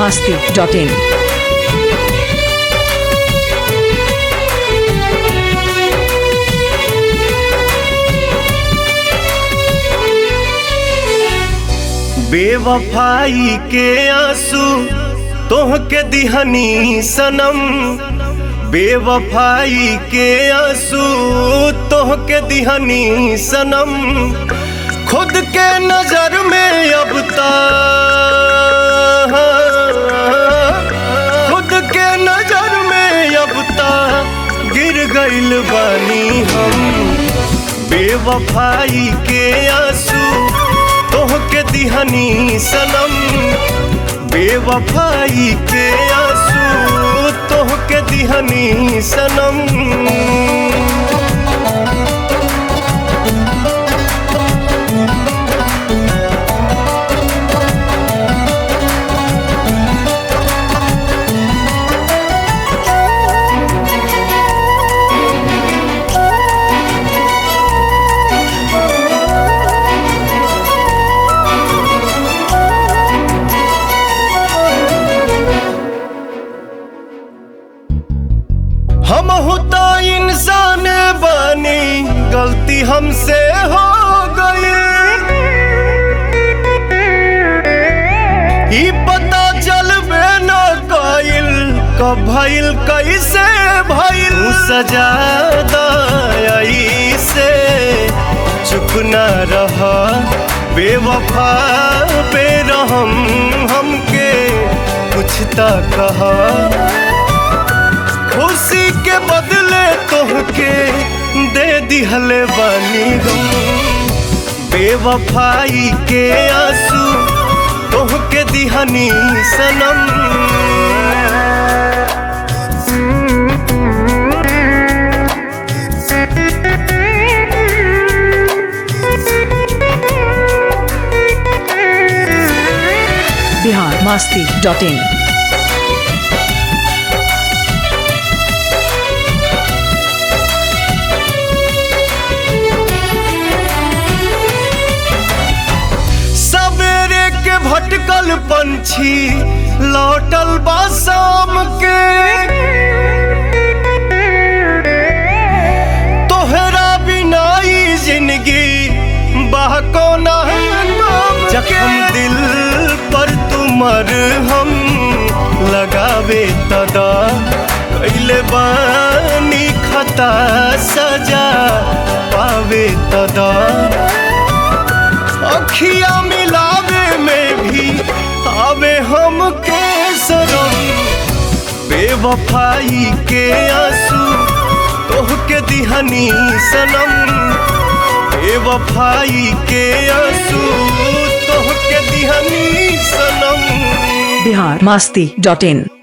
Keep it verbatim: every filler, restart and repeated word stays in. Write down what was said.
Masti dot इन। बेवफाई के आंसू तोहके दिहनी सनम, बेवफाई के आंसू तोहके दिहनी सनम। खुद के नजर में अब ता खुद के नजर में अब ता गिर गइल बानी हम। बेवफाई के आंसू तोहके दिहनी सनम, बेवफाई के आंसू तोहके दिहनी सनम। हम होता इंसान बनी, गलती हमसे हो गई। ई पता चलबे न कइल कब भइल कैसे भइल। सजा दई से चुप न रहा, बेवफा पे रहम हमके कुछ त कहा। खुशी के बदले तोहके दे दिहले बानी गम। बेवफाई के आंसू तोहके दिहनी सनम। Bihar Masti dot in. भटकल पंछी लौटल बा शाम के, तोहरा बिना ई जिंदगी बहको ना। जख्म दिल पर तुमर हम लगावे तदा, कैले बानी खता सजा पावे तदा। अखिया मिलावे में भी आवे हम के शरम। बेवफाई के आंसू तोहके दिहनी सनम, बेवफाई के आंसू तोहके दिहनी सनम। बिहार मास्ती डॉट इन।